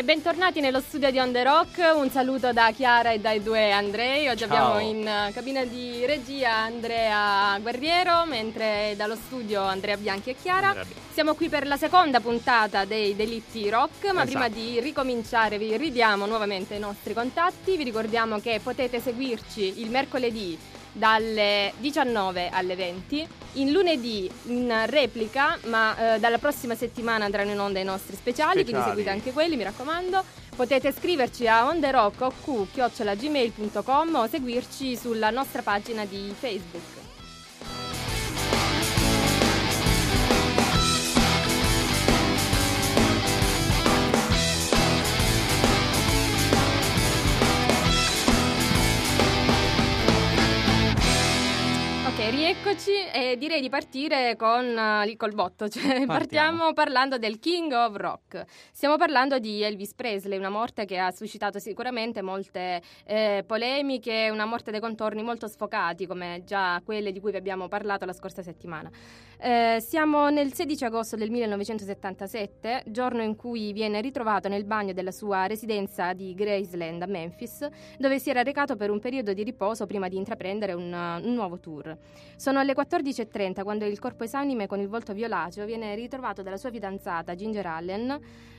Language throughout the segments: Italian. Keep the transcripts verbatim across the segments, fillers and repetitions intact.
E bentornati nello studio di On The Rock, un saluto da Chiara e dai due Andrei. Oggi Ciao. abbiamo in cabina di regia Andrea Guerriero, mentre dallo studio Andrea Bianchi e Chiara. Siamo qui per la seconda puntata dei Delitti Rock, ma esatto. prima di ricominciare vi ridiamo nuovamente i nostri contatti. Vi ricordiamo che potete seguirci il mercoledì dalle diciannove alle venti, in lunedì in replica, ma eh, dalla prossima settimana andranno in onda i nostri speciali, speciali, quindi seguite anche quelli, mi raccomando. Potete scriverci a onderock chiocciola gmail punto com o seguirci sulla nostra pagina di Facebook. Rieccoci e direi di partire con uh, il col botto, cioè partiamo. partiamo parlando del King of Rock. Stiamo parlando di Elvis Presley, una morte che ha suscitato sicuramente molte eh, polemiche, una morte dai contorni molto sfocati come già quelle di cui vi abbiamo parlato la scorsa settimana. Eh, siamo nel sedici agosto del millenovecentosettantasette, giorno in cui viene ritrovato nel bagno della sua residenza di Graceland a Memphis, dove si era recato per un periodo di riposo prima di intraprendere un, un nuovo tour. Sono alle quattordici e trenta quando il corpo esanime con il volto violaceo viene ritrovato dalla sua fidanzata Ginger Allen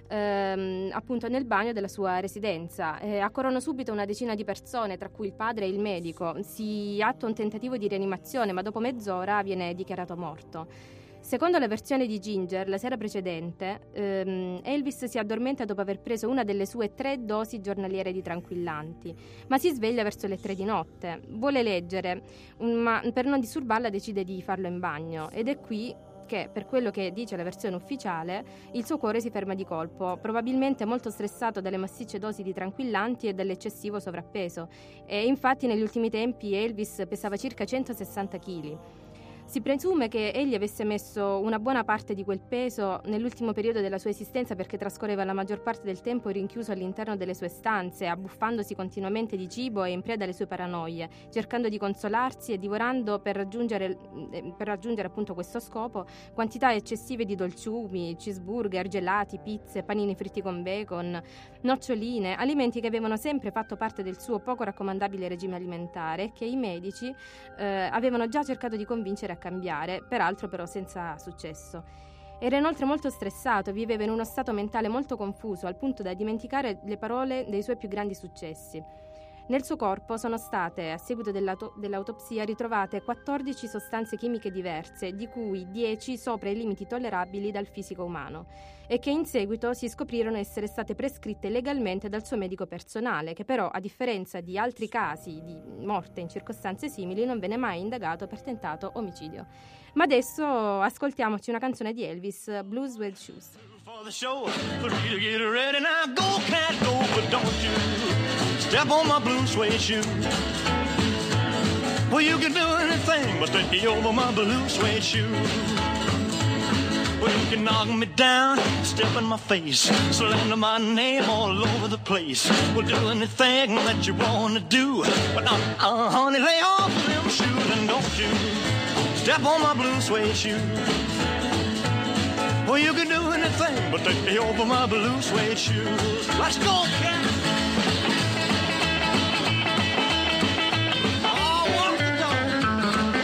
ehm, appunto nel bagno della sua residenza. Eh, accorrono subito una decina di persone, tra cui il padre e il medico. Si attua un tentativo di rianimazione, ma dopo mezz'ora viene dichiarato morto. Secondo la versione di Ginger, la sera precedente, ehm, Elvis si addormenta dopo aver preso una delle sue tre dosi giornaliere di tranquillanti, ma si sveglia verso le tre di notte. Vuole leggere, ma per non disturbarla decide di farlo in bagno, ed è qui che, per quello che dice la versione ufficiale, il suo cuore si ferma di colpo, probabilmente molto stressato dalle massicce dosi di tranquillanti e dall'eccessivo sovrappeso. E infatti negli ultimi tempi Elvis pesava circa centosessanta chili. Si presume che egli avesse messo una buona parte di quel peso nell'ultimo periodo della sua esistenza, perché trascorreva la maggior parte del tempo rinchiuso all'interno delle sue stanze, abbuffandosi continuamente di cibo e in preda alle sue paranoie, cercando di consolarsi e divorando per raggiungere, per raggiungere appunto questo scopo quantità eccessive di dolciumi, cheeseburger, gelati, pizze, panini fritti con bacon, noccioline, alimenti che avevano sempre fatto parte del suo poco raccomandabile regime alimentare e che i medici eh, avevano già cercato di convincere a cambiare, peraltro però senza successo. Era inoltre molto stressato, viveva in uno stato mentale molto confuso, al punto da dimenticare le parole dei suoi più grandi successi. Nel suo corpo sono state, a seguito dell'auto- dell'autopsia, ritrovate quattordici sostanze chimiche diverse, di cui dieci sopra i limiti tollerabili dal fisico umano, e che in seguito si scoprirono essere state prescritte legalmente dal suo medico personale, che però, a differenza di altri casi di morte in circostanze simili, non venne mai indagato per tentato omicidio. Ma adesso ascoltiamoci una canzone di Elvis, Blue Suede Shoes. For the show, for you to get ready now, go cat go, but don't you step on my blue suede shoe. Well, you can do anything but stay over my blue suede shoe. Well, you can knock me down, step in my face, slander my name all over the place. We'll do anything that you wanna do, but uh, uh, honey, lay off them shoes and don't you step on my blue suede shoe. Well, you can do anything but take me over my blue suede shoes. Let's go, cat! Oh, walk the dog.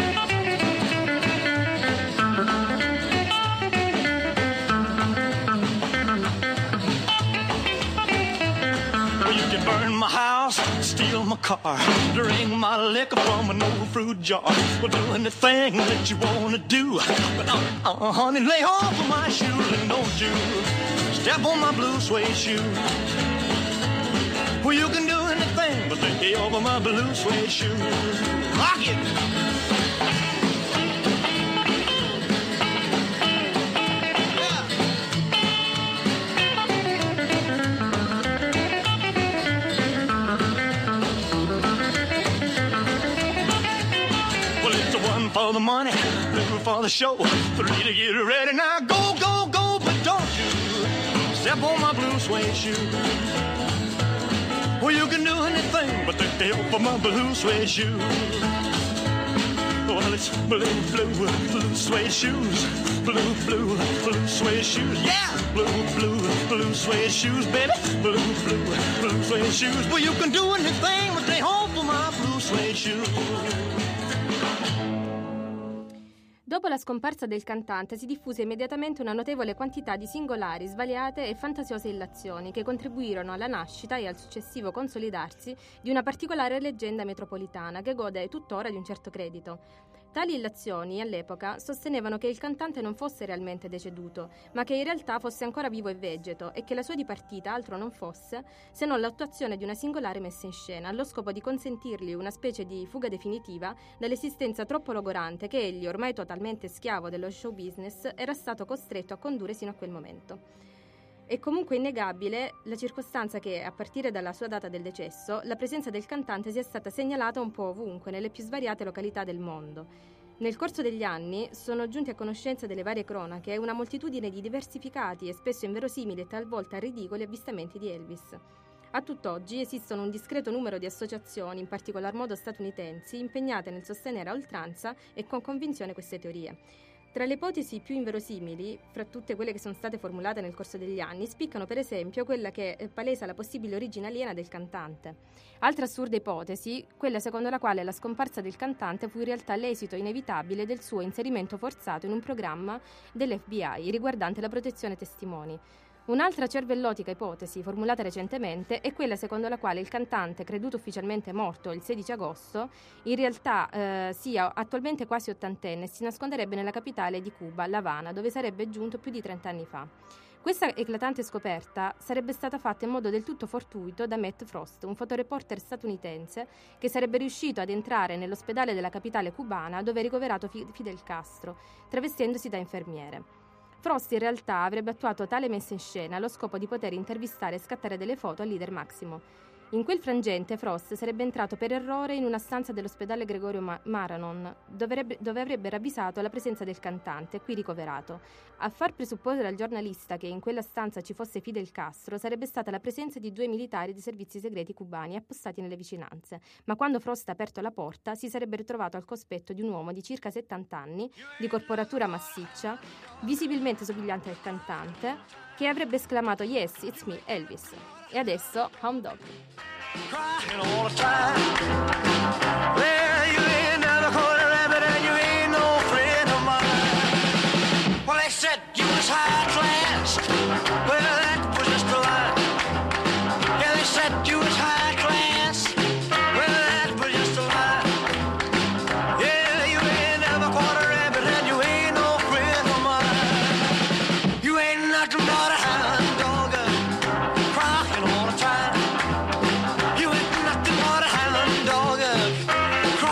Well, you can burn my house, steal my car, drink my liquor from an old fruit jar. Well, do anything that you wanna do, but uh, uh, honey, lay off of my shoes and don't you step on my blue suede shoe. Well, you can do anything but lay over my blue suede shoe. Rock it! For the money, two for the show, three to get ready. Now go, go, go, but don't you step on my blue suede shoe. Well, you can do anything but take the help of my blue suede shoe. Well, it's blue, blue, blue suede shoes. Blue, blue, blue suede shoes. Yeah, blue, blue, blue suede shoes, baby. Blue, blue, blue suede shoes. Well, you can do anything but stay home for my blue suede shoes. Dopo la scomparsa del cantante si diffuse immediatamente una notevole quantità di singolari, svariate e fantasiose illazioni che contribuirono alla nascita e al successivo consolidarsi di una particolare leggenda metropolitana che gode tuttora di un certo credito. Tali illazioni, all'epoca, sostenevano che il cantante non fosse realmente deceduto, ma che in realtà fosse ancora vivo e vegeto e che la sua dipartita altro non fosse se non l'attuazione di una singolare messa in scena, allo scopo di consentirgli una specie di fuga definitiva dall'esistenza troppo logorante che egli, ormai totalmente schiavo dello show business, era stato costretto a condurre sino a quel momento. È comunque innegabile la circostanza che, a partire dalla sua data del decesso, la presenza del cantante sia stata segnalata un po' ovunque, nelle più svariate località del mondo. Nel corso degli anni sono giunti a conoscenza delle varie cronache una moltitudine di diversificati e spesso inverosimili e talvolta ridicoli avvistamenti di Elvis. A tutt'oggi esistono un discreto numero di associazioni, in particolar modo statunitensi, impegnate nel sostenere a oltranza e con convinzione queste teorie. Tra le ipotesi più inverosimili, fra tutte quelle che sono state formulate nel corso degli anni, spiccano per esempio quella che palesa la possibile origine aliena del cantante. Altra assurda ipotesi, quella secondo la quale la scomparsa del cantante fu in realtà l'esito inevitabile del suo inserimento forzato in un programma dell'F B I riguardante la protezione testimoni. Un'altra cervellotica ipotesi, formulata recentemente, è quella secondo la quale il cantante, creduto ufficialmente morto il sedici agosto, in realtà eh, sia attualmente quasi ottantenne e si nasconderebbe nella capitale di Cuba, La Habana, dove sarebbe giunto più di trent'anni fa. Questa eclatante scoperta sarebbe stata fatta in modo del tutto fortuito da Matt Frost, un fotoreporter statunitense che sarebbe riuscito ad entrare nell'ospedale della capitale cubana dove è ricoverato Fidel Castro, travestendosi da infermiere. Frost in realtà avrebbe attuato tale messa in scena allo scopo di poter intervistare e scattare delle foto al leader Maximo. In quel frangente Frost sarebbe entrato per errore in una stanza dell'ospedale Gregorio Ma- Maranon, dove avrebbe, dove avrebbe ravvisato la presenza del cantante, qui ricoverato. A far presupporre al giornalista che in quella stanza ci fosse Fidel Castro sarebbe stata la presenza di due militari dei servizi segreti cubani appostati nelle vicinanze, ma quando Frost ha aperto la porta si sarebbe ritrovato al cospetto di un uomo di circa settanta anni, di corporatura massiccia, visibilmente somigliante al cantante, che avrebbe esclamato "Yes, it's me, Elvis". E adesso, Hound Dog. Crying all the time. Well, you ain't never caught a rabbit and you ain't no friend of mine. Well, they said you was high class. Well, that was just a lie. Yeah, they said you was high class. Well, that was just a lie. Yeah, you ain't never caught a rabbit and you ain't no friend of mine. You ain't nothing but a hound dog. Crying all the time. You ain't nothing but a hound dog.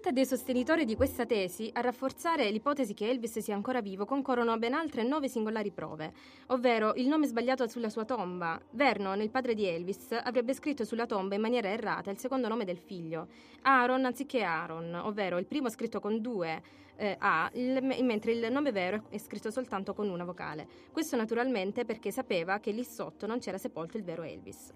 vendetta dei sostenitori di questa tesi, a rafforzare l'ipotesi che Elvis sia ancora vivo, concorrono ben altre nove singolari prove, ovvero il nome sbagliato sulla sua tomba. Vernon, il padre di Elvis, avrebbe scritto sulla tomba in maniera errata il secondo nome del figlio, Aaron anziché Aaron, ovvero il primo scritto con due eh, A, il, mentre il nome vero è scritto soltanto con una vocale. Questo naturalmente perché sapeva che lì sotto non c'era sepolto il vero Elvis.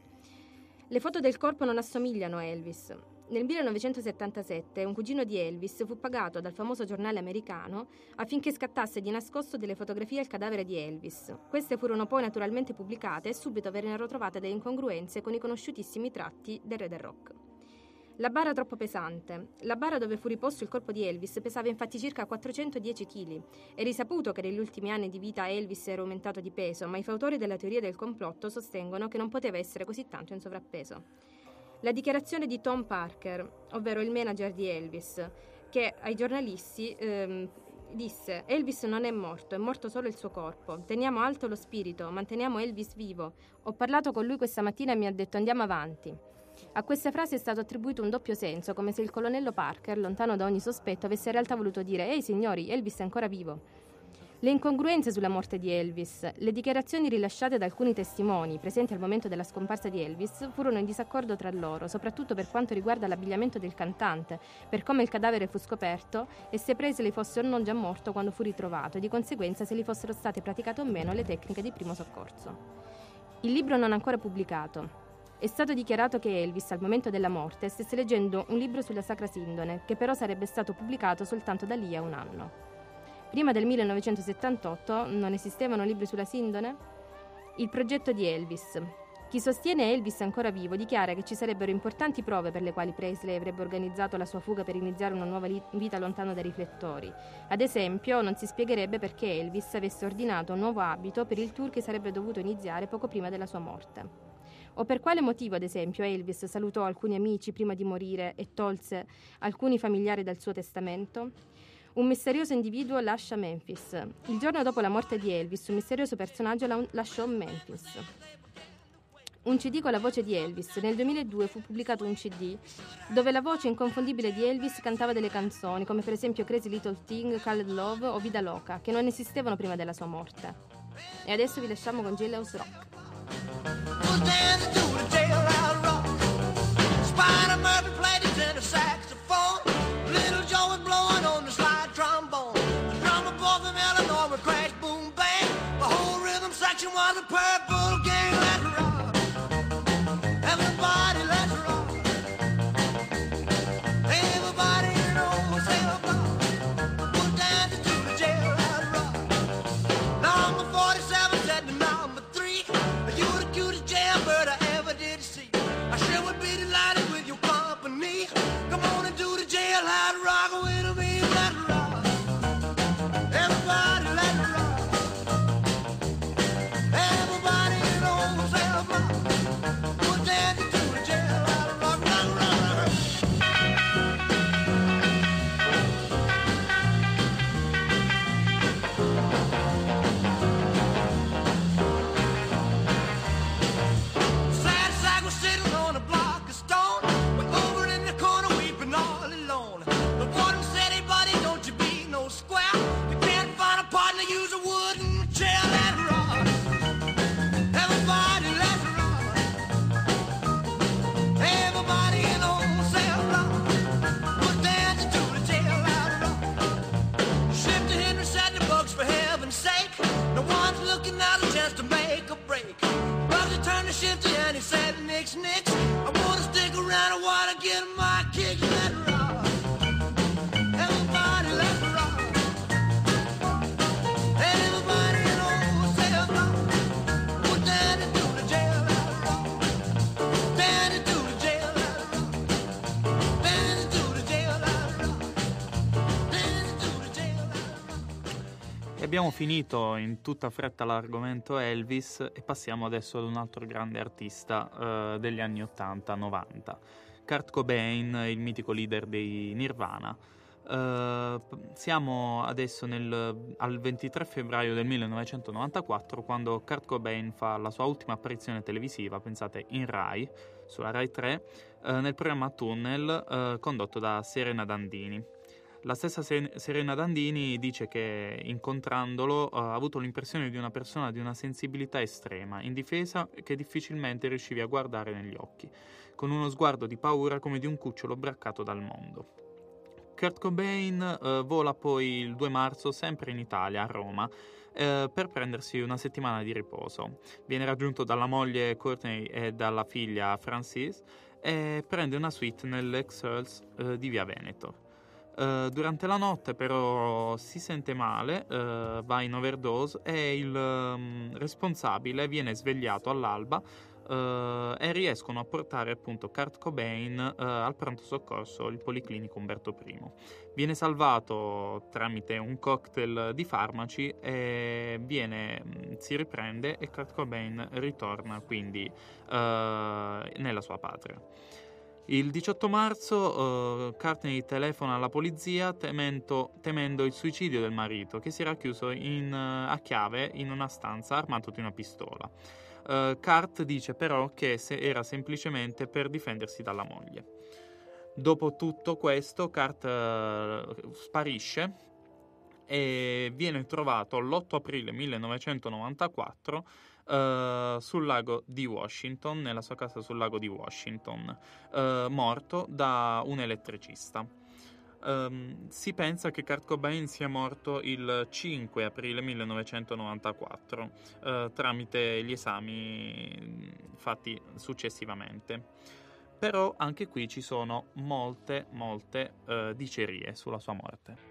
Le foto del corpo non assomigliano a Elvis. Nel millenovecentosettantasette un cugino di Elvis fu pagato dal famoso giornale americano affinché scattasse di nascosto delle fotografie al cadavere di Elvis. Queste furono poi naturalmente pubblicate e subito vennero trovate delle incongruenze con i conosciutissimi tratti del re del rock. La bara troppo pesante. La bara dove fu riposto il corpo di Elvis pesava infatti circa quattrocentodieci chili. È risaputo che negli ultimi anni di vita Elvis era aumentato di peso, ma i fautori della teoria del complotto sostengono che non poteva essere così tanto in sovrappeso. La dichiarazione di Tom Parker, ovvero il manager di Elvis, che ai giornalisti ehm, disse: Elvis non è morto, è morto solo il suo corpo. Teniamo alto lo spirito, manteniamo Elvis vivo. Ho parlato con lui questa mattina e mi ha detto andiamo avanti. A queste frasi è stato attribuito un doppio senso, come se il colonnello Parker, lontano da ogni sospetto, avesse in realtà voluto dire «Ehi signori, Elvis è ancora vivo». Le incongruenze sulla morte di Elvis, le dichiarazioni rilasciate da alcuni testimoni presenti al momento della scomparsa di Elvis furono in disaccordo tra loro, soprattutto per quanto riguarda l'abbigliamento del cantante, per come il cadavere fu scoperto e se Presley fosse o non già morto quando fu ritrovato e di conseguenza se gli fossero state praticate o meno le tecniche di primo soccorso. Il libro non ancora pubblicato. È stato dichiarato che Elvis, al momento della morte, stesse leggendo un libro sulla Sacra Sindone, che però sarebbe stato pubblicato soltanto da lì a un anno. Prima del millenovecentosettantotto non esistevano libri sulla Sindone? Il progetto di Elvis. Chi sostiene Elvis ancora vivo dichiara che ci sarebbero importanti prove per le quali Presley avrebbe organizzato la sua fuga per iniziare una nuova li- vita lontano dai riflettori. Ad esempio, non si spiegherebbe perché Elvis avesse ordinato un nuovo abito per il tour che sarebbe dovuto iniziare poco prima della sua morte. O per quale motivo, ad esempio, Elvis salutò alcuni amici prima di morire e tolse alcuni familiari dal suo testamento? Un misterioso individuo lascia Memphis. Il giorno dopo la morte di Elvis, un misterioso personaggio la- lasciò Memphis. Un C D con la voce di Elvis. Nel duemiladue fu pubblicato un C D dove la voce inconfondibile di Elvis cantava delle canzoni, come per esempio Crazy Little Thing, Called Love o Vida Loca, che non esistevano prima della sua morte. E adesso vi lasciamo con Jailhouse Rock. Spider Murphy played his tenor saxophone. Little Joe was blowing on the slide trombone. The drummer boy from Illinois would crash, boom, bang. The whole rhythm section was a purple gang. Let's rock. Everybody, let's rock. Everybody knows they'll rock. We're dancing to the jailhouse rock. Number forty-seven said to number three, you're the cutest jailbird I ever did see. I sure would be delighted with your company. Come on and do the jailhouse rock with me. Let's rock. Everybody, let's rock. Everybody knows they'll rock. We're dancing to the jailhouse rock. Rock, rock, rock. Sad sack was sitting on a block of stone. We're over in the corner weeping all alone. The warden said, hey buddy, don't you be no square. You can't find a partner, use a wooden chair. Let's rock. Everybody, let's rock. Everybody knows they'll rock. We're dancing to the jailhouse rock. Shifter Henry said the bugs for heaven's sake. No one's looking out a chance to make a break. Bugsy turned to Shifter and he said, nix, nix. I wanna stick around, I wanna get my kick. Let's rock. Everybody, let's rock. Everybody knows they'll rock. We're dancing to the jailhouse rock. Dancing to the jailhouse rock. Dancing to the jailhouse rock. Dancing to the jailhouse rock. E abbiamo finito in tutta fretta l'argomento Elvis e passiamo adesso ad un altro grande artista eh, degli anni ottanta novanta, Kurt Cobain, il mitico leader dei Nirvana. Eh, siamo adesso nel, al ventitré febbraio del millenovecentonovantaquattro, quando Kurt Cobain fa la sua ultima apparizione televisiva, pensate, in Rai, sulla Rai tre, eh, nel programma Tunnel eh, condotto da Serena Dandini. La stessa Serena Dandini dice che incontrandolo uh, ha avuto l'impressione di una persona di una sensibilità estrema, indifesa, che difficilmente riuscivi a guardare negli occhi, con uno sguardo di paura come di un cucciolo braccato dal mondo. Kurt Cobain uh, vola poi il due marzo sempre in Italia, a Roma, uh, per prendersi una settimana di riposo. Viene raggiunto dalla moglie Courtney e dalla figlia Frances e prende una suite nell'Excells uh, di Via Veneto. Uh, durante la notte però si sente male, uh, va in overdose e il um, responsabile viene svegliato all'alba uh, e riescono a portare appunto Kurt Cobain uh, al pronto soccorso, il Policlinico Umberto I. Viene salvato tramite un cocktail di farmaci e viene, si riprende e Kurt Cobain ritorna quindi uh, nella sua patria. Il diciotto marzo uh, Courtney telefona alla polizia temendo, temendo il suicidio del marito, che si era chiuso in, uh, a chiave in una stanza armato di una pistola. Uh, Kurt dice però che se era semplicemente per difendersi dalla moglie. Dopo tutto questo Kurt uh, sparisce e viene trovato l'otto aprile millenovecentonovantaquattro Uh, sul lago di Washington, nella sua casa sul lago di Washington, uh, morto da un elettricista. Um, si pensa che Kurt Cobain sia morto il cinque aprile millenovecentonovantaquattro uh, tramite gli esami fatti successivamente. Però anche qui ci sono molte, molte uh, dicerie sulla sua morte.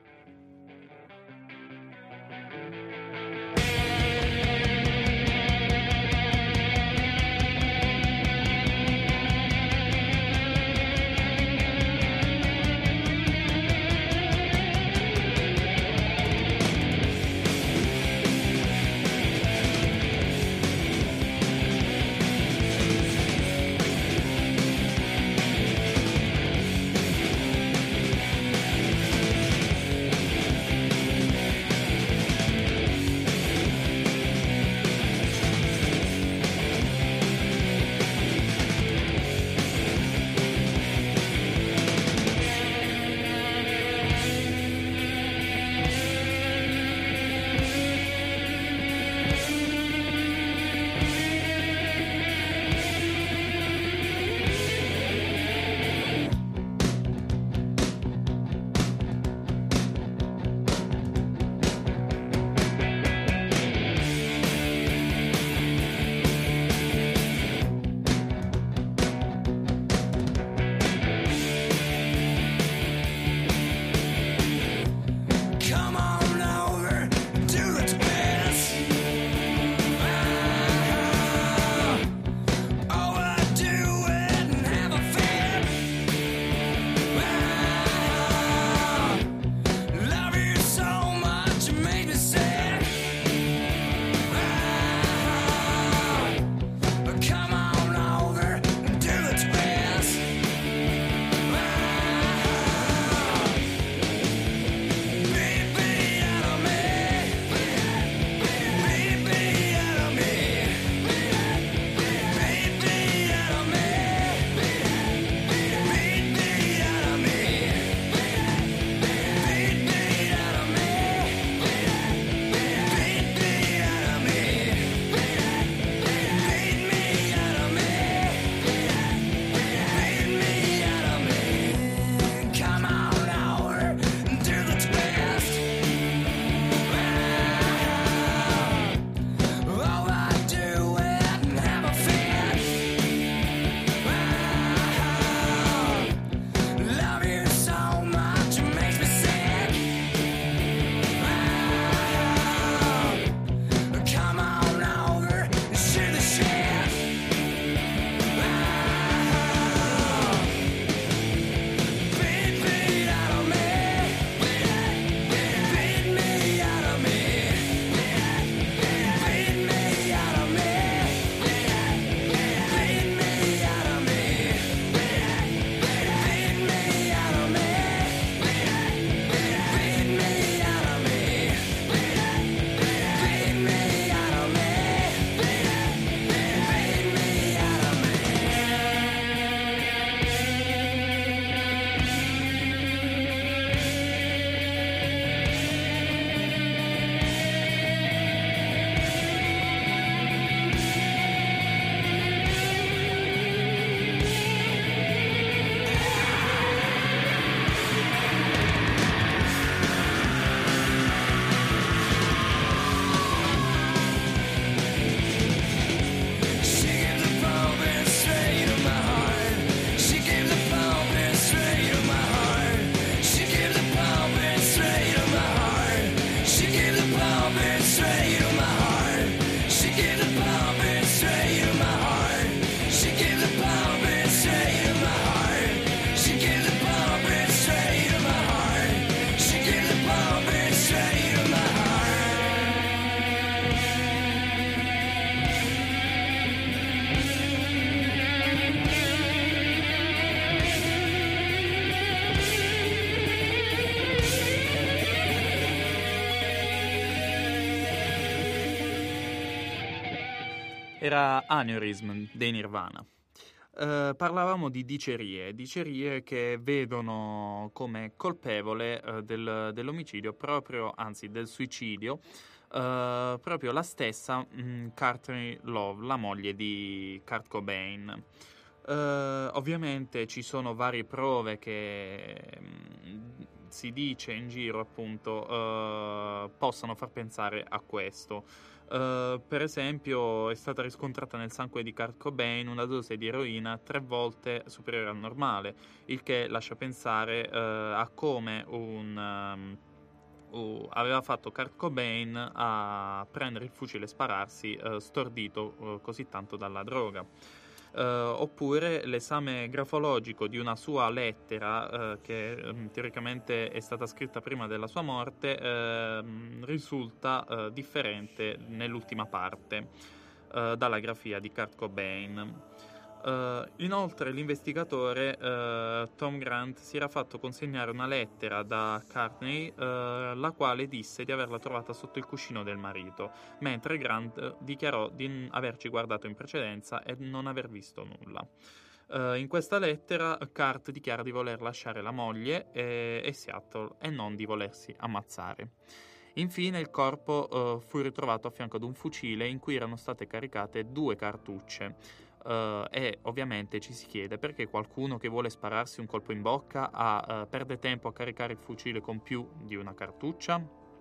era Aneurysm dei Nirvana. Uh, parlavamo di dicerie, dicerie che vedono come colpevole uh, del, dell'omicidio proprio, anzi del suicidio, uh, proprio la stessa mh, Courtney Love, la moglie di Kurt Cobain. Uh, ovviamente ci sono varie prove che mh, si dice in giro appunto uh, possano far pensare a questo. Uh, per esempio è stata riscontrata nel sangue di Kurt Cobain una dose di eroina tre volte superiore al normale, il che lascia pensare uh, a come un, um, uh, aveva fatto Kurt Cobain a prendere il fucile e spararsi uh, stordito uh, così tanto dalla droga. Uh, oppure l'esame grafologico di una sua lettera uh, che um, teoricamente è stata scritta prima della sua morte uh, risulta uh, differente nell'ultima parte uh, dalla grafia di Kurt Cobain. Uh, inoltre l'investigatore uh, Tom Grant si era fatto consegnare una lettera da Courtney uh, la quale disse di averla trovata sotto il cuscino del marito, mentre Grant dichiarò di n- averci guardato in precedenza e non aver visto nulla. Uh, in questa lettera Kurt dichiara di voler lasciare la moglie e, e Seattle e non di volersi ammazzare. Infine il corpo uh, fu ritrovato a fianco ad un fucile in cui erano state caricate due cartucce. Uh, e ovviamente ci si chiede perché qualcuno che vuole spararsi un colpo in bocca ha, uh, perde tempo a caricare il fucile con più di una cartuccia,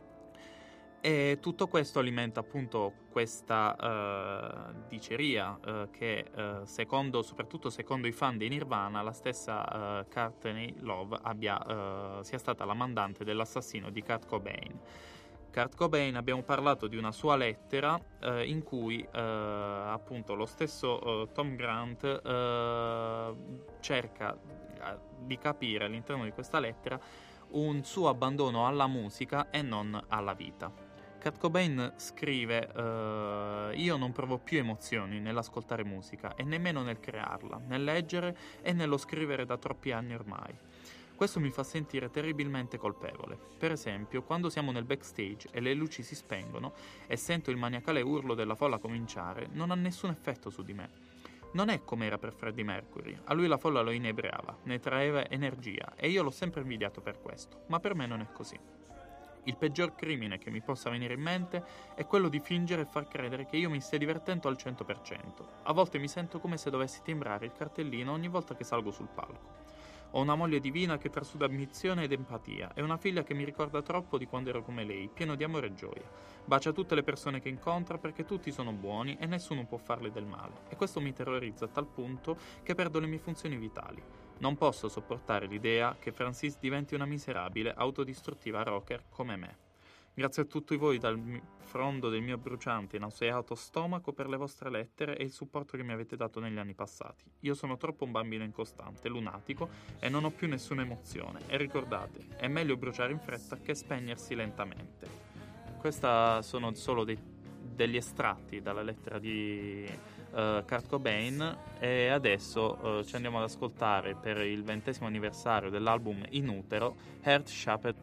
e tutto questo alimenta appunto questa uh, diceria uh, che uh, secondo, soprattutto secondo i fan dei Nirvana, la stessa uh, Courtney Love abbia, uh, sia stata la mandante dell'assassino di Kurt Cobain. Kurt Cobain, abbiamo parlato di una sua lettera eh, in cui eh, appunto lo stesso eh, Tom Grant eh, cerca eh, di capire all'interno di questa lettera un suo abbandono alla musica e non alla vita. Kurt Cobain scrive eh, io non provo più emozioni nell'ascoltare musica e nemmeno nel crearla, nel leggere e nello scrivere da troppi anni ormai. Questo mi fa sentire terribilmente colpevole. Per esempio, quando siamo nel backstage e le luci si spengono e sento il maniacale urlo della folla cominciare, non ha nessun effetto su di me. Non è come era per Freddie Mercury. A lui la folla lo inebriava, ne traeva energia e io l'ho sempre invidiato per questo, ma per me non è così. Il peggior crimine che mi possa venire in mente è quello di fingere e far credere che io mi stia divertendo al cento per cento. A volte mi sento come se dovessi timbrare il cartellino ogni volta che salgo sul palco. Ho una moglie divina che trasuda ambizione ed empatia e una figlia che mi ricorda troppo di quando ero come lei, pieno di amore e gioia. Bacia tutte le persone che incontra perché tutti sono buoni e nessuno può farle del male. E questo mi terrorizza a tal punto che perdo le mie funzioni vitali. Non posso sopportare l'idea che Francis diventi una miserabile, autodistruttiva rocker come me. Grazie a tutti voi dal fondo del mio bruciante e nauseato stomaco per le vostre lettere e il supporto che mi avete dato negli anni passati. Io sono troppo un bambino incostante, lunatico e non ho più nessuna emozione. E ricordate, è meglio bruciare in fretta che spegnersi lentamente. Questi sono solo dei, degli estratti dalla lettera di uh, Kurt Cobain e adesso uh, ci andiamo ad ascoltare per il ventesimo anniversario dell'album In Utero, Heart Shaped.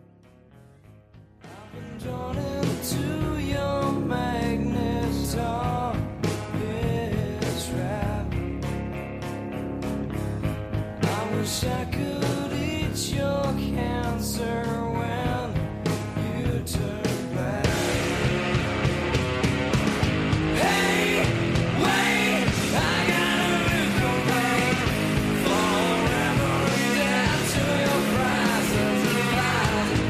Drawn into your magnet trap. I wish I could eat your cancer when you turn back. Hey, wait, I gotta look away forever and dead to your prices of lies.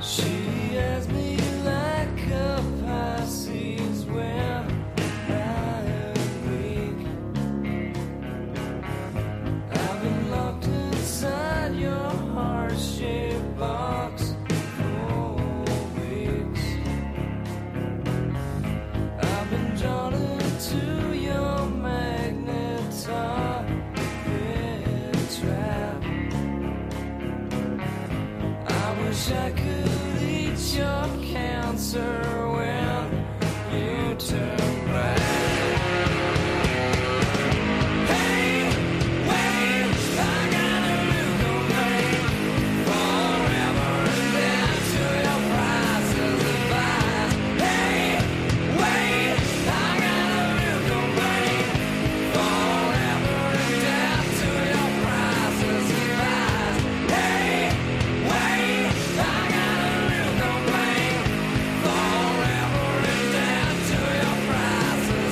She has me like a Pisces when I'm weak. I've been locked inside your heart-shaped box for weeks. I've been drawn into your magnet target trap. I wish I could eat your cancer when you turn back. Hey, wait, I got a look on me forever and then to your prices advice. Hey, wait, I got a look on me forever and then to your prices advice. Hey, wait, I got a look on me forever and then to your prices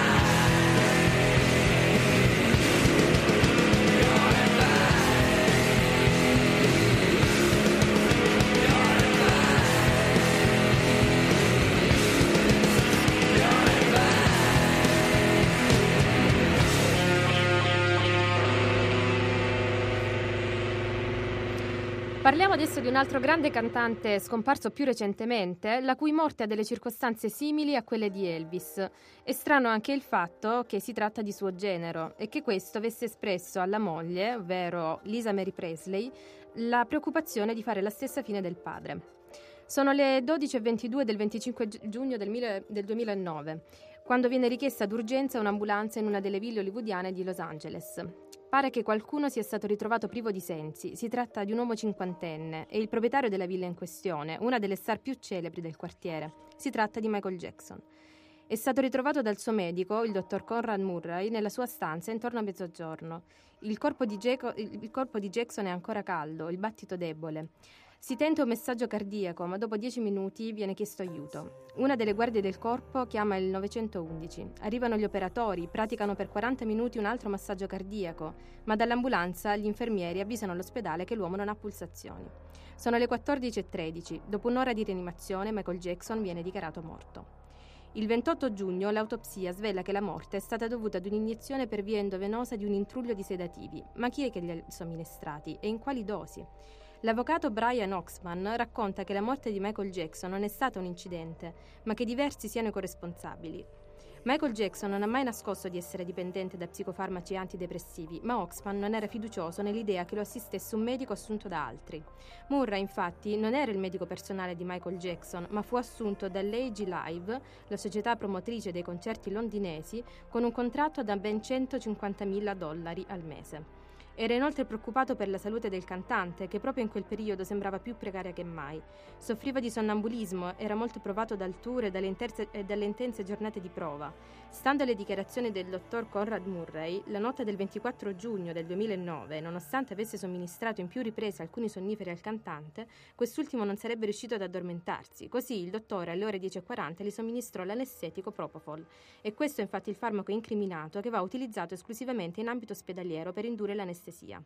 Parliamo adesso di un altro grande cantante scomparso più recentemente, la cui morte ha delle circostanze simili a quelle di Elvis. È strano anche il fatto che si tratta di suo genero e che questo avesse espresso alla moglie, ovvero Lisa Mary Presley, la preoccupazione di fare la stessa fine del padre. Sono le dodici e ventidue del venticinque giugno del, mille, del duemilanove, quando viene richiesta d'urgenza un'ambulanza in una delle ville hollywoodiane di Los Angeles. Pare che qualcuno sia stato ritrovato privo di sensi. Si tratta di un uomo cinquantenne e il proprietario della villa in questione, una delle star più celebri del quartiere. Si tratta di Michael Jackson. È stato ritrovato dal suo medico, il dottor Conrad Murray, nella sua stanza intorno a mezzogiorno. Il corpo di, Jaco- il corpo di Jackson è ancora caldo, il battito debole. Si tenta un messaggio cardiaco, ma dopo dieci minuti viene chiesto aiuto. Una delle guardie del corpo chiama il nove uno uno. Arrivano gli operatori, praticano per quaranta minuti un altro massaggio cardiaco, ma dall'ambulanza gli infermieri avvisano all'ospedale che l'uomo non ha pulsazioni. Sono le quattordici e tredici. Dopo un'ora di rianimazione, Michael Jackson viene dichiarato morto. Il ventotto giugno l'autopsia svela che la morte è stata dovuta ad un'iniezione per via endovenosa di un intruglio di sedativi. Ma chi è che li ha somministrati e in quali dosi? L'avvocato Brian Oxman racconta che la morte di Michael Jackson non è stata un incidente, ma che diversi siano i corresponsabili. Michael Jackson non ha mai nascosto di essere dipendente da psicofarmaci antidepressivi, ma Oxman non era fiducioso nell'idea che lo assistesse un medico assunto da altri. Murray, infatti, non era il medico personale di Michael Jackson, ma fu assunto dall'A G Live, la società promotrice dei concerti londinesi, con un contratto da ben centocinquantamila dollari al mese. Era inoltre preoccupato per la salute del cantante, che proprio in quel periodo sembrava più precaria che mai. Soffriva di sonnambulismo, era molto provato dal tour e dalle, interse- e dalle intense giornate di prova. Stando alle dichiarazioni del dottor Conrad Murray, la notte del ventiquattro giugno del duemilanove, nonostante avesse somministrato in più riprese alcuni sonniferi al cantante, quest'ultimo non sarebbe riuscito ad addormentarsi. Così il dottore alle ore dieci e quaranta gli somministrò l'anestetico Propofol. E questo è infatti il farmaco incriminato che va utilizzato esclusivamente in ambito ospedaliero per indurre l'anestesia.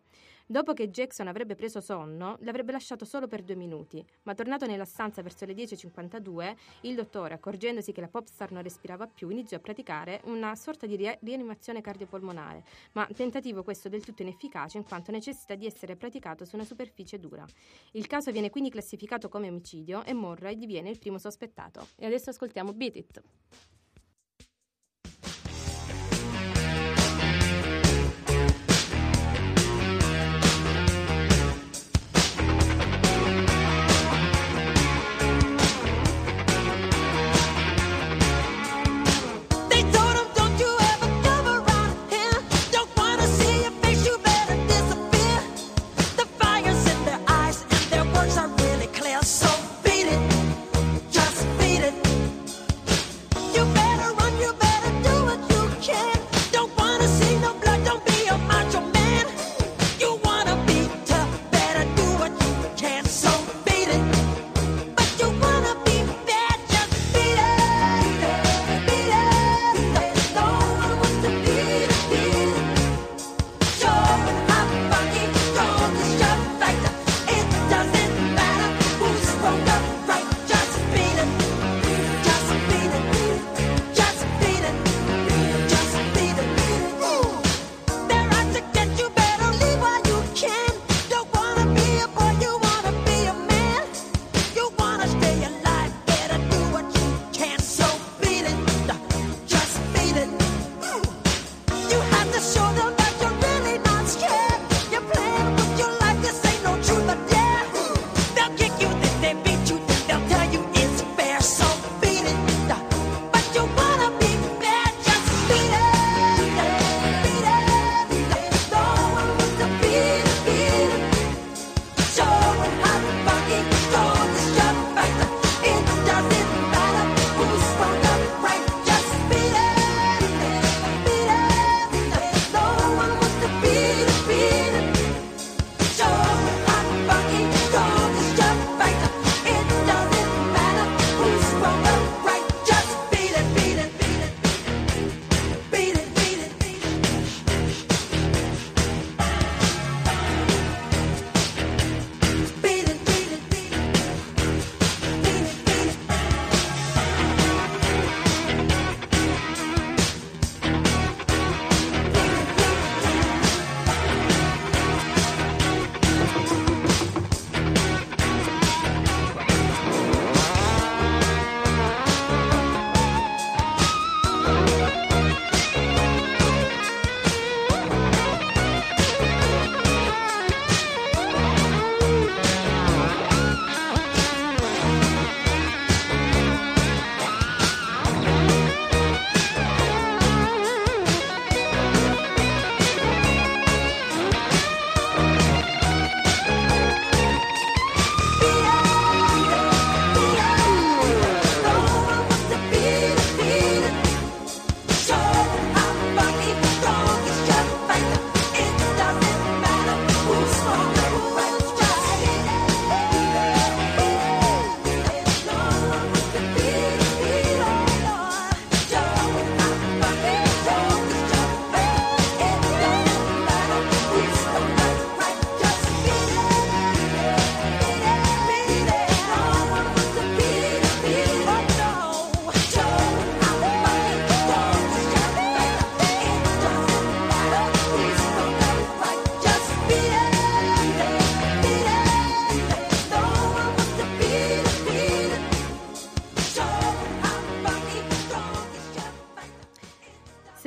Dopo che Jackson avrebbe preso sonno, l'avrebbe lasciato solo per due minuti, ma tornato nella stanza verso le dieci e cinquantadue, il dottore, accorgendosi che la popstar non respirava più, iniziò a praticare una sorta di ri- rianimazione cardiopolmonare, ma tentativo questo del tutto inefficace in quanto necessita di essere praticato su una superficie dura. Il caso viene quindi classificato come omicidio e Murray diviene il primo sospettato. E adesso ascoltiamo Beat It. You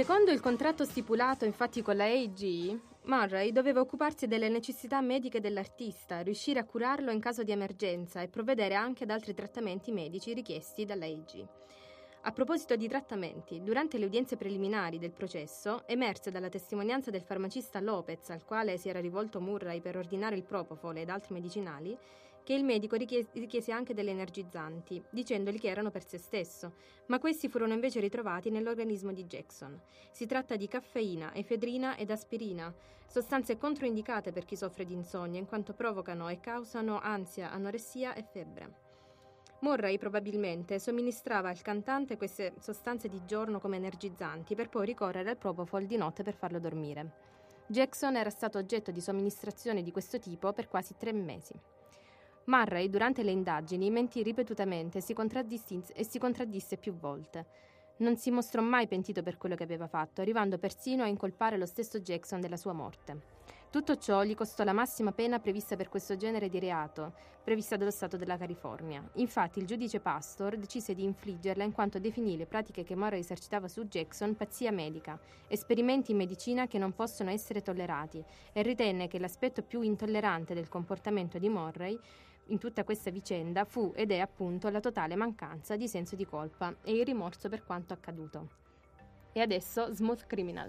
Secondo il contratto stipulato infatti con la A E G, Murray doveva occuparsi delle necessità mediche dell'artista, riuscire a curarlo in caso di emergenza e provvedere anche ad altri trattamenti medici richiesti dalla A E G. A proposito di trattamenti, durante le udienze preliminari del processo, emerse dalla testimonianza del farmacista Lopez, al quale si era rivolto Murray per ordinare il propofol ed altri medicinali, che il medico richiese, richiese anche delle energizzanti, dicendogli che erano per se stesso, ma questi furono invece ritrovati nell'organismo di Jackson. Si tratta di caffeina, efedrina ed aspirina, sostanze controindicate per chi soffre di insonnia, in quanto provocano e causano ansia, anoressia e febbre. Murray probabilmente somministrava al cantante queste sostanze di giorno come energizzanti per poi ricorrere al propofol di notte per farlo dormire. Jackson era stato oggetto di somministrazione di questo tipo per quasi tre mesi. Murray, durante le indagini, mentì ripetutamente e si contraddisse, e si contraddisse più volte. Non si mostrò mai pentito per quello che aveva fatto, arrivando persino a incolpare lo stesso Jackson della sua morte. Tutto ciò gli costò la massima pena prevista per questo genere di reato, prevista dallo Stato della California. Infatti il giudice Pastor decise di infliggerla in quanto definì le pratiche che Murray esercitava su Jackson pazzia medica, esperimenti in medicina che non possono essere tollerati, e ritenne che l'aspetto più intollerante del comportamento di Murray in tutta questa vicenda fu ed è appunto la totale mancanza di senso di colpa e il rimorso per quanto accaduto. E adesso Smooth Criminal.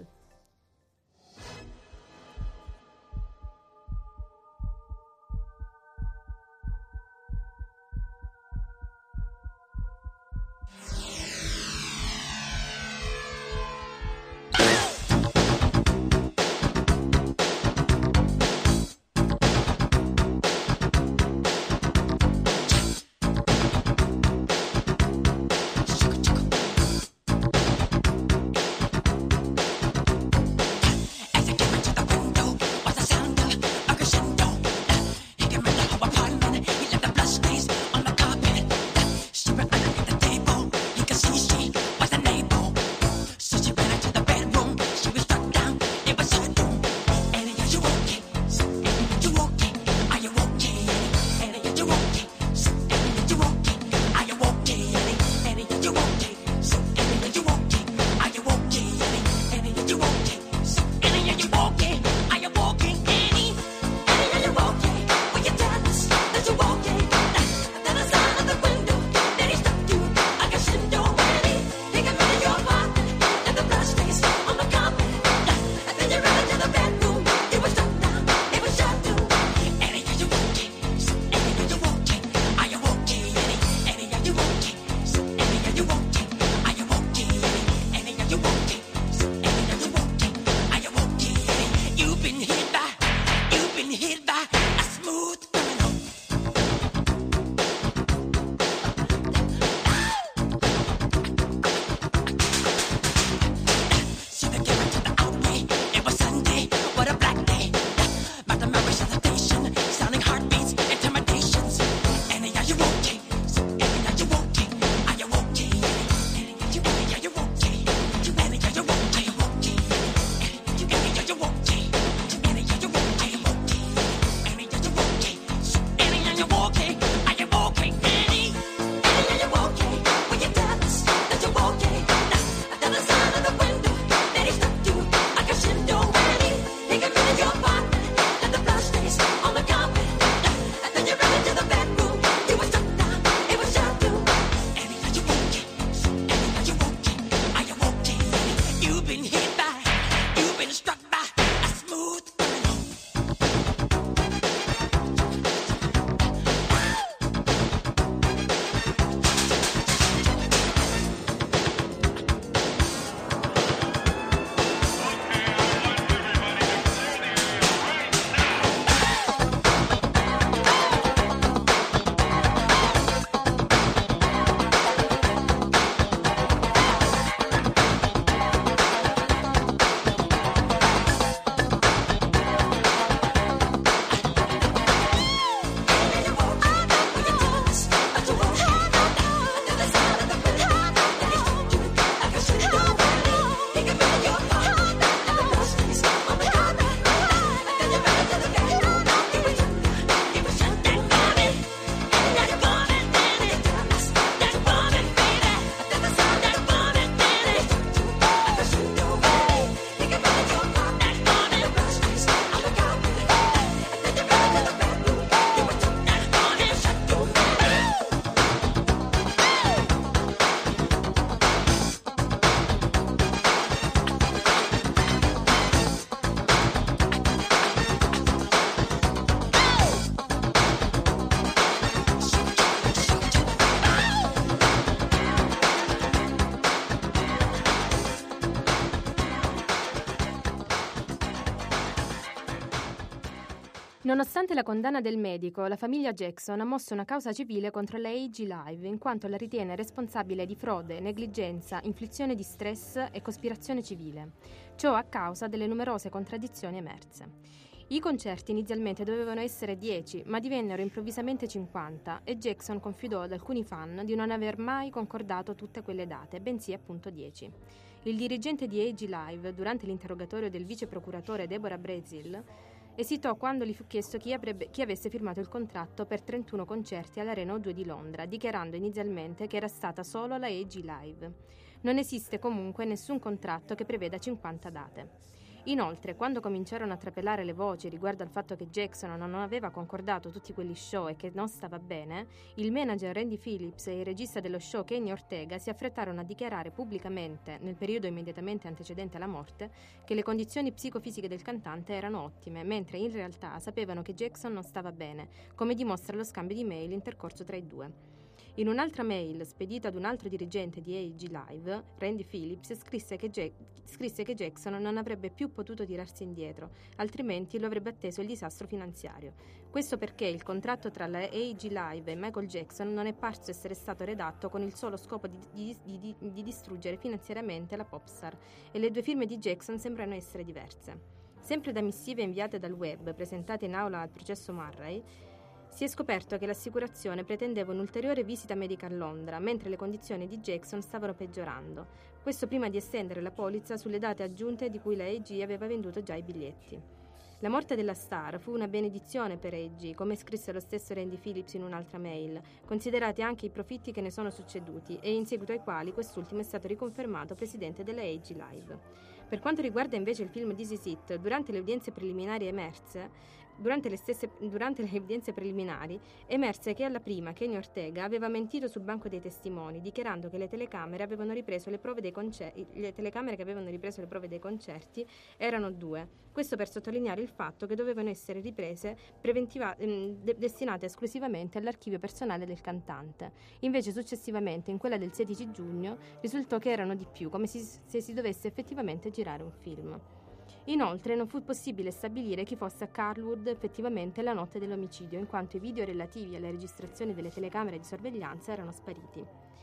Nonostante la condanna del medico, la famiglia Jackson ha mosso una causa civile contro la A G Live in quanto la ritiene responsabile di frode, negligenza, inflizione di stress e cospirazione civile. Ciò a causa delle numerose contraddizioni emerse. I concerti inizialmente dovevano essere dieci, ma divennero improvvisamente cinquanta e Jackson confidò ad alcuni fan di non aver mai concordato tutte quelle date, bensì appunto dieci. Il dirigente di A G Live, durante l'interrogatorio del vice procuratore Deborah Brazil, esitò quando gli fu chiesto chi, avrebbe, chi avesse firmato il contratto per trentuno concerti all'Arena O due di Londra, dichiarando inizialmente che era stata solo la A G Live. Non esiste comunque nessun contratto che preveda cinquanta date. Inoltre, quando cominciarono a trapelare le voci riguardo al fatto che Jackson non aveva concordato tutti quegli show e che non stava bene, il manager Randy Phillips e il regista dello show Kenny Ortega si affrettarono a dichiarare pubblicamente, nel periodo immediatamente antecedente alla morte, che le condizioni psicofisiche del cantante erano ottime, mentre in realtà sapevano che Jackson non stava bene, come dimostra lo scambio di mail intercorso tra i due. In un'altra mail spedita ad un altro dirigente di A G Live, Randy Phillips scrisse che, Jack- scrisse che Jackson non avrebbe più potuto tirarsi indietro, altrimenti lo avrebbe atteso il disastro finanziario. Questo perché il contratto tra la A G Live e Michael Jackson non è parso essere stato redatto con il solo scopo di, di, di, di distruggere finanziariamente la popstar, e le due firme di Jackson sembrano essere diverse. Sempre da missive inviate dal web presentate in aula al processo Murray, si è scoperto che l'assicurazione pretendeva un'ulteriore visita medica a Londra, mentre le condizioni di Jackson stavano peggiorando. Questo prima di estendere la polizza sulle date aggiunte di cui la A G aveva venduto già i biglietti. La morte della star fu una benedizione per A G, come scrisse lo stesso Randy Phillips in un'altra mail, considerati anche i profitti che ne sono succeduti e in seguito ai quali quest'ultimo è stato riconfermato presidente della A G Live. Per quanto riguarda invece il film This Is It, durante le udienze preliminari emerse Durante le, stesse, durante le evidenze preliminari emerse che alla prima Kenny Ortega aveva mentito sul banco dei testimoni, dichiarando che le telecamere avevano ripreso le prove dei concerti, le telecamere che avevano ripreso le prove dei concerti erano due. Questo per sottolineare il fatto che dovevano essere riprese preventiva, ehm, de- destinate esclusivamente all'archivio personale del cantante. Invece successivamente, in quella del sedici giugno, risultò che erano di più, come si, se si dovesse effettivamente girare un film. Inoltre non fu possibile stabilire chi fosse a Carlwood effettivamente la notte dell'omicidio, in quanto i video relativi alle registrazioni delle telecamere di sorveglianza erano spariti.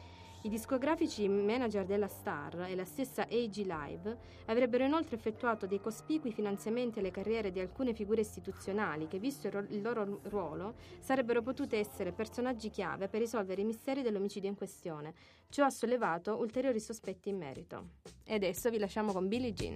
I discografici manager della star e la stessa A G Live avrebbero inoltre effettuato dei cospicui finanziamenti alle carriere di alcune figure istituzionali che, visto il loro ruolo, sarebbero potute essere personaggi chiave per risolvere i misteri dell'omicidio in questione. Ciò ha sollevato ulteriori sospetti in merito. E adesso vi lasciamo con Billie Jean.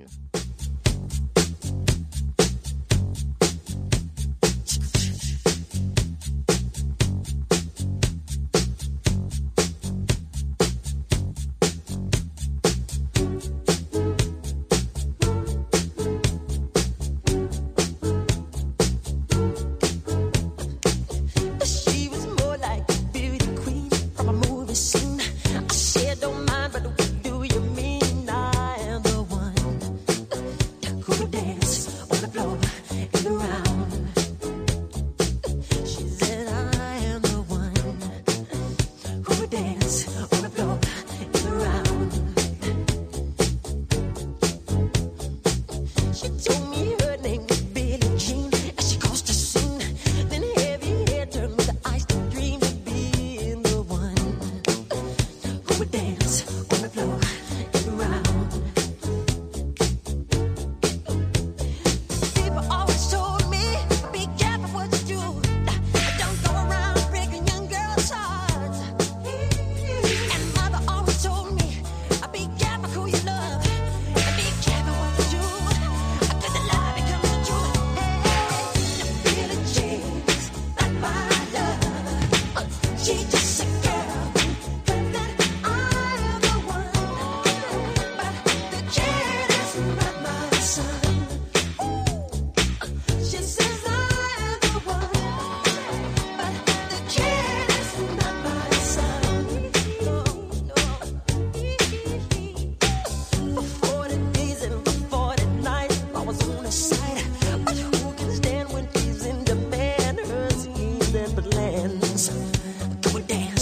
Go dance.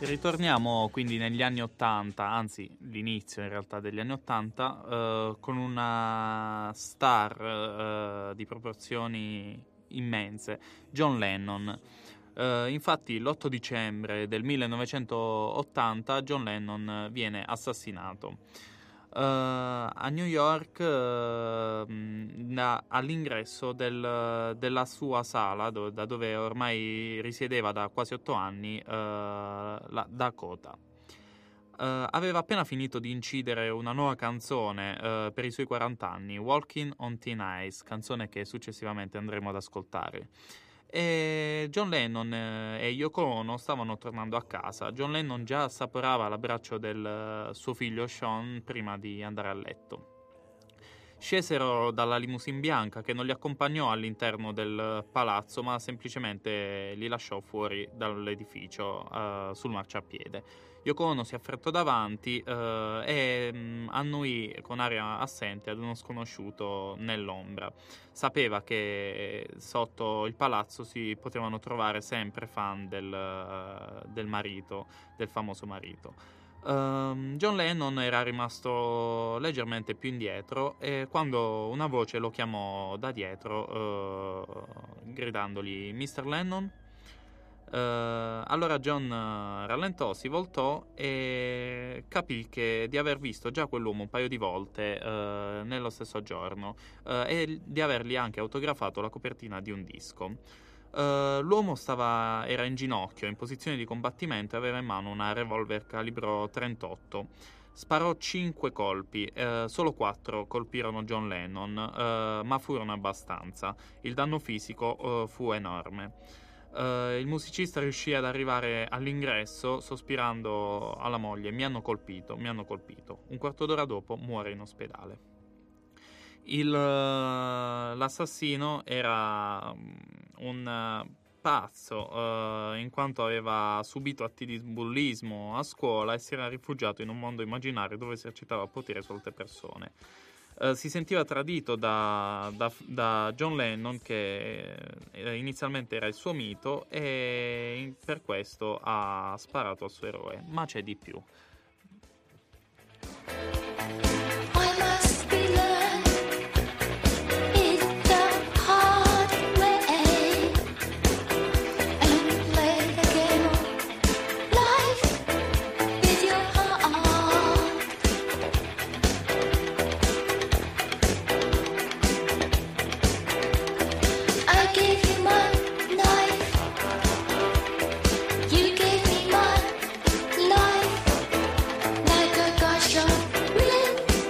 Ritorniamo quindi negli anni Ottanta, anzi l'inizio in realtà degli anni Ottanta, eh, con una star eh, di proporzioni immense, John Lennon. Uh, infatti l'otto dicembre del millenovecentottanta John Lennon viene assassinato uh, a New York uh, da, all'ingresso del, della sua sala do, da dove ormai risiedeva da quasi otto anni, uh, la Dakota. Uh, aveva appena finito di incidere una nuova canzone uh, per i suoi quaranta anni, Walking on Thin Ice, canzone che successivamente andremo ad ascoltare. E John Lennon e Yoko Ono stavano tornando a casa. John Lennon già assaporava l'abbraccio del suo figlio Sean prima di andare a letto. Scesero dalla limousine bianca che non li accompagnò all'interno del palazzo, ma semplicemente li lasciò fuori dall'edificio uh, sul marciapiede. Yoko Ono si affrettò davanti uh, e um, annuì con aria assente ad uno sconosciuto nell'ombra. Sapeva che sotto il palazzo si potevano trovare sempre fan del, uh, del marito, del famoso marito. Uh, John Lennon era rimasto leggermente più indietro e quando una voce lo chiamò da dietro uh, gridandogli mister Lennon, uh, allora John rallentò, si voltò e capì che di aver visto già quell'uomo un paio di volte uh, nello stesso giorno uh, e di avergli anche autografato la copertina di un disco. Uh, l'uomo stava, era in ginocchio, in posizione di combattimento e aveva in mano una revolver calibro trentotto. Sparò cinque colpi, uh, solo quattro colpirono John Lennon, uh, ma furono abbastanza. Il danno fisico uh, fu enorme. Uh, il musicista riuscì ad arrivare all'ingresso sospirando alla moglie: mi hanno colpito, mi hanno colpito. Un quarto d'ora dopo muore in ospedale. Il, l'assassino era un pazzo uh, in quanto aveva subito atti di bullismo a scuola e si era rifugiato in un mondo immaginario dove esercitava potere su altre persone. Uh, si sentiva tradito da, da, da John Lennon, che inizialmente era il suo mito, e per questo ha sparato al suo eroe. Ma c'è di più. Life, like a gush of wind.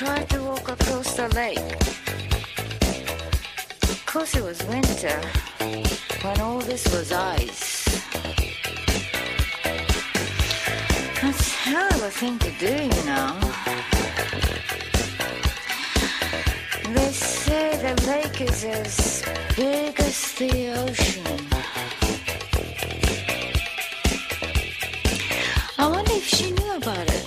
tried to walk across the lake. Of course it was winter, when all this was ice. That's a hell of a thing to do, you know. They say the lake is as big as the ocean. I wonder if she knew about it.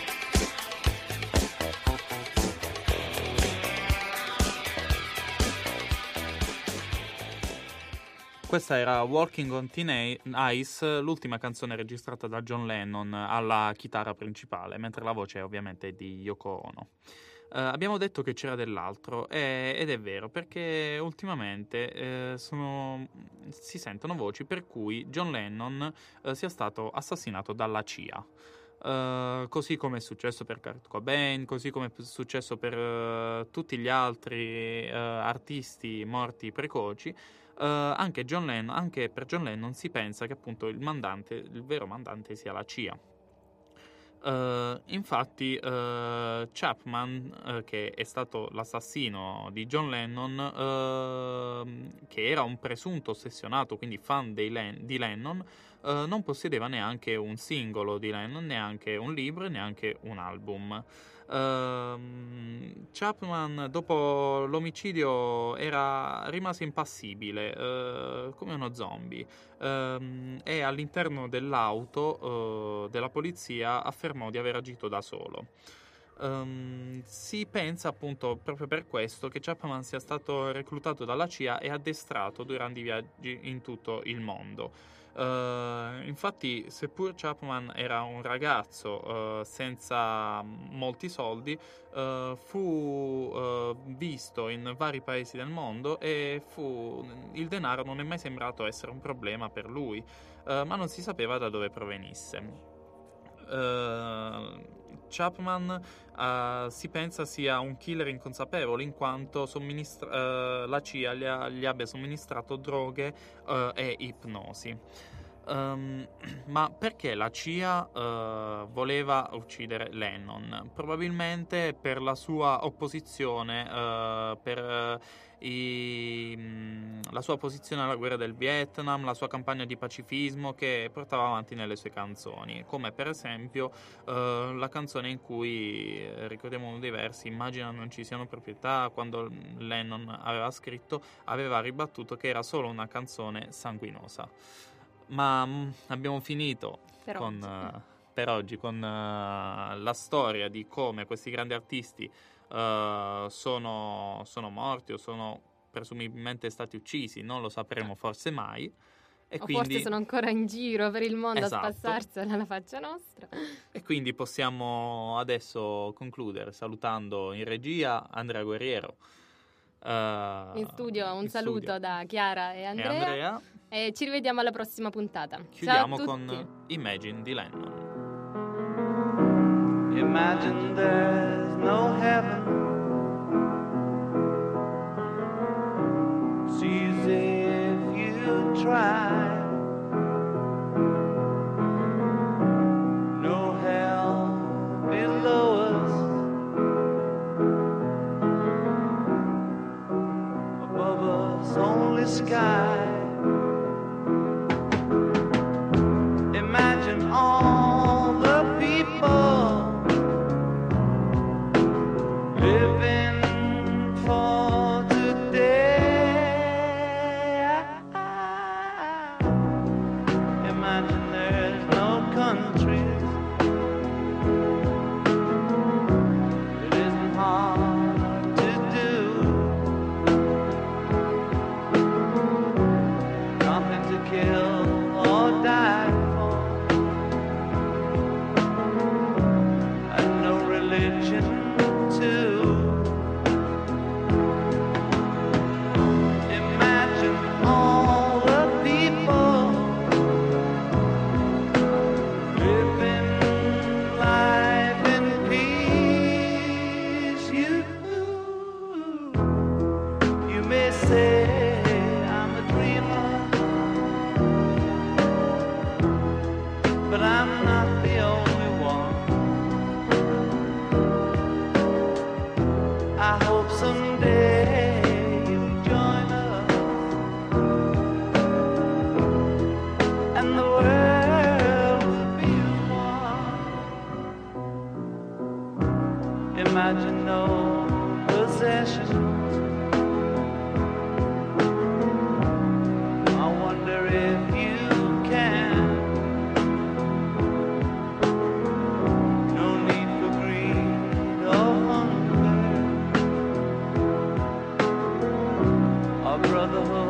Questa era Walking on Thin Ice, l'ultima canzone registrata da John Lennon alla chitarra principale, mentre la voce ovviamente è di Yoko Ono. Uh, abbiamo detto che c'era dell'altro e, ed è vero, perché ultimamente eh, sono, si sentono voci per cui John Lennon eh, sia stato assassinato dalla C I A. Uh, così come è successo per Kurt Cobain, così come è successo per uh, tutti gli altri uh, artisti morti precoci. Uh, anche, John Lennon, anche per John Lennon si pensa che appunto il mandante, il vero mandante sia la C I A. Uh, infatti uh, Chapman, uh, che è stato l'assassino di John Lennon, uh, che era un presunto ossessionato, quindi fan dei Len- di Lennon, uh, non possedeva neanche un singolo di Lennon, neanche un libro e neanche un album. Uh, Chapman dopo l'omicidio era rimase impassibile, uh, come uno zombie, uh, e all'interno dell'auto uh, della polizia affermò di aver agito da solo. Um, si pensa appunto proprio per questo che Chapman sia stato reclutato dalla C I A e addestrato durante i viaggi in tutto il mondo. Uh, infatti, seppur Chapman era un ragazzo uh, senza molti soldi, uh, fu uh, visto in vari paesi del mondo e fu, il denaro non è mai sembrato essere un problema per lui, uh, ma non si sapeva da dove provenisse. Uh, Chapman uh, si pensa sia un killer inconsapevole, in quanto somministra- uh, la C I A gli, ha, gli abbia somministrato droghe uh, e ipnosi. Um, ma perché la C I A uh, voleva uccidere Lennon? Probabilmente per la sua opposizione, uh, per uh, i, mh, la sua posizione alla guerra del Vietnam, la sua campagna di pacifismo che portava avanti nelle sue canzoni, come per esempio uh, la canzone in cui, eh, ricordiamo uno dei versi, immagina non ci siano proprietà, quando Lennon aveva scritto, aveva ribattuto che era solo una canzone sanguinosa. Ma mh, abbiamo finito per con, oggi, uh, per oggi con uh, la storia di come questi grandi artisti uh, sono, sono morti o sono presumibilmente stati uccisi, non lo sapremo forse mai. E o quindi, forse sono ancora in giro per il mondo esatto, a spassarsela alla faccia nostra. E quindi possiamo adesso concludere salutando in regia Andrea Guerriero. Uh, In studio un in saluto studio. da Chiara e Andrea, e Andrea. E ci rivediamo alla prossima puntata. Chiudiamo Ciao a tutti. con Imagine di Lennon. Imagine there's no heaven. It's easy if you try. No hell below us. Above us only sky. Imagine all the people living for today. Imagine there's no countries. It isn't hard to do. brotherhood.